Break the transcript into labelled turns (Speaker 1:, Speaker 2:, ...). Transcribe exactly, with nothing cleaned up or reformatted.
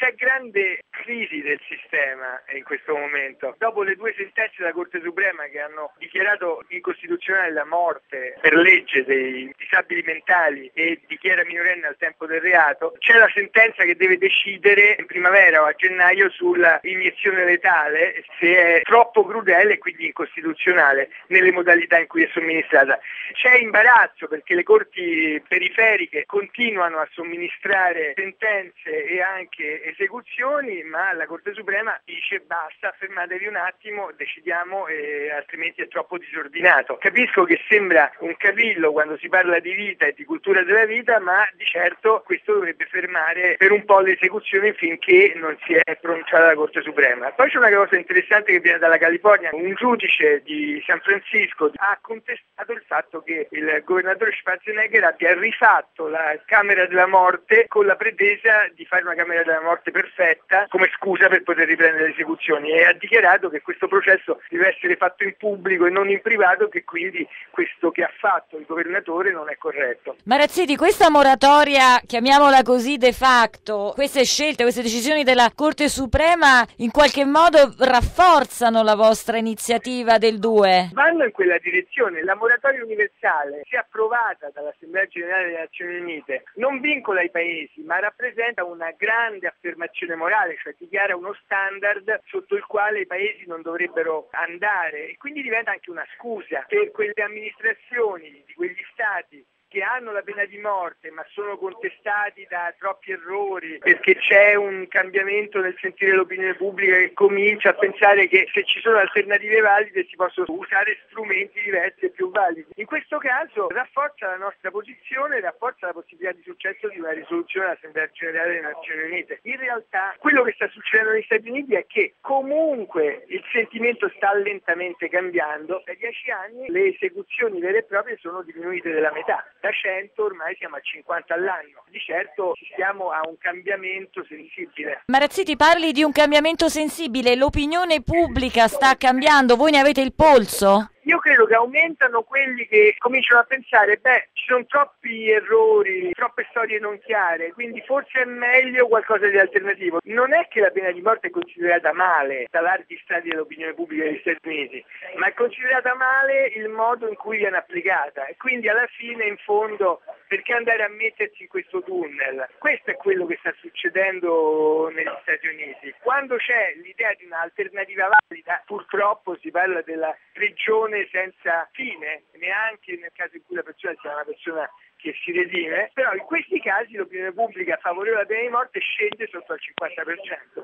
Speaker 1: c'è grande crisi del sistema in questo momento. Dopo le due sentenze della Corte Suprema che hanno dichiarato incostituzionale la morte per legge dei disabili mentali e di chi era minorenne al tempo del reato, c'è la sentenza che deve decidere in primavera o a gennaio sulla iniezione letale, se è troppo crudele e quindi incostituzionale nelle modalità in cui è somministrata. C'è imbarazzo perché le corti periferiche continuano a somministrare sentenze e anche esecuzioni, ma la Corte Suprema dice basta, fermatevi un attimo, decidiamo, eh, altrimenti è troppo disordinato. Capisco che sembra un cavillo quando si parla di vita e di cultura della vita, ma di certo questo dovrebbe fermare per un po' le esecuzioni finché non si è pronunciata la Corte Suprema. Poi c'è una cosa interessante che viene dalla California. Un giudice di San Francisco ha contestato il fatto che il governatore Schwarzenegger abbia rifatto la Camera della Morte con la pretesa di fare una Camera della Morte perfetta come scusa per poter riprendere le esecuzioni, e ha dichiarato che questo processo deve essere fatto in pubblico e non in privato, che quindi questo che ha fatto il governatore non è corretto.
Speaker 2: Marazziti, questa moratoria, chiamiamola così de facto, queste scelte, queste decisioni della Corte Suprema in qualche modo rafforzano la vostra iniziativa del due?
Speaker 1: Vanno in quella direzione. La moratoria universale, se approvata dall'Assemblea Generale delle Nazioni Unite, non vincola i paesi, ma rappresenta una grande affermazione morale, cioè dichiara uno standard sotto il quale i paesi non dovrebbero andare, e quindi diventa anche una scusa per quelle amministrazioni di quegli stati che hanno la pena di morte ma sono contestati da troppi errori, perché c'è un cambiamento nel sentire l'opinione pubblica che comincia a pensare che se ci sono alternative valide si possono usare strumenti diversi e più validi. In questo caso rafforza la nostra posizione, rafforza la possibilità di successo di una risoluzione dell'Assemblea Generale delle Nazioni Unite. In realtà quello che sta succedendo negli Stati Uniti è che comunque il sentimento sta lentamente cambiando. Da dieci anni le esecuzioni vere e proprie sono diminuite della metà. Da cento ormai siamo a cinquanta all'anno. Di certo siamo a un cambiamento sensibile.
Speaker 2: Marazziti, parli di un cambiamento sensibile, l'opinione pubblica sta cambiando, voi ne avete il polso?
Speaker 1: Io credo che aumentano quelli che cominciano a pensare, beh, ci sono troppi errori, troppe storie non chiare, quindi forse è meglio qualcosa di alternativo. Non è che la pena di morte è considerata male da larghi strati dell'opinione pubblica degli Stati Uniti, ma è considerata male il modo in cui viene applicata, e quindi alla fine, in fondo, perché andare a mettersi in questo tunnel? Questo è quello che sta succedendo negli Stati Uniti. Quando c'è l'idea di un'alternativa valida, purtroppo si parla della prigione senza fine, neanche nel caso in cui la persona sia una persona che si redime, però in questi casi l'opinione pubblica favorevole alla pena di morte scende sotto al cinquanta per cento.